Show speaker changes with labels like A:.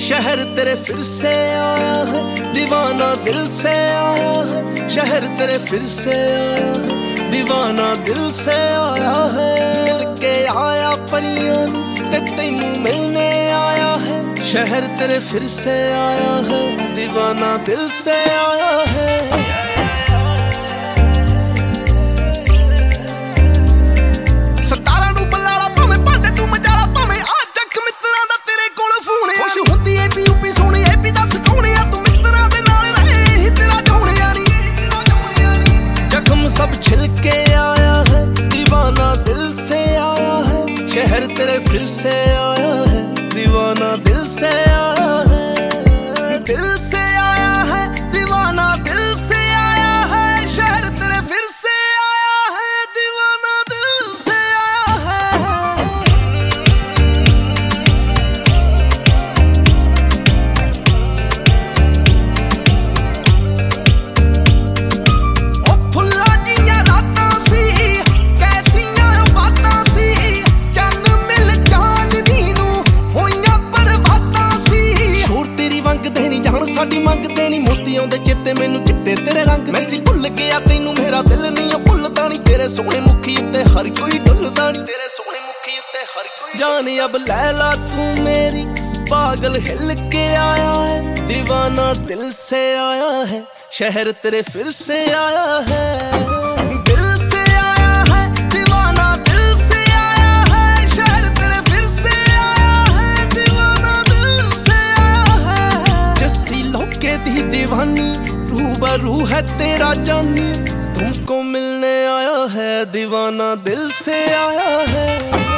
A: शहर तेरे फिर से आया है, दीवाना दिल से आया है। शहर तेरे फिर से आया है, दीवाना दिल से आया है। मिल के आया परियां ते तैनू मिलने आया है। शहर तेरे फिर से आया है, दीवाना दिल से आया है। सब छिल के आया है, दीवाना दिल से आया है। शहर तेरे फिर से आया है, दीवाना दिल से आया है। दिल से आया है, दीवाना दिल से आया है। शहर तेरे फिर से आया है, दीवाना दिल से आया है। ओ फुल्ला साडी मंगदे नी मोतियां दे चित्ते मैनू चिट्टे तेरे रंग मैं सी भुल गया तैनू मेरा दिल नहीं भुलदा नी। तेरे सोहणे मुखी उत्ते हर कोई डुलदा नी। तेरे सोहणे मुखी उत्ते हर कोई जान अब लैला तू मेरी पागल हिल के आया है, दीवाना दिल से आया है। शहर तेरे फिर से आया है, दिल से आया है, दीवाना दिल से आया है। शहर तेरे फिर से आया है, दीवाना दिल से आया है। जस्सी लोके दी दीवानी रूबरू है तेरा जानी, तुमको मिलने आया है, दीवाना दिल से आया है।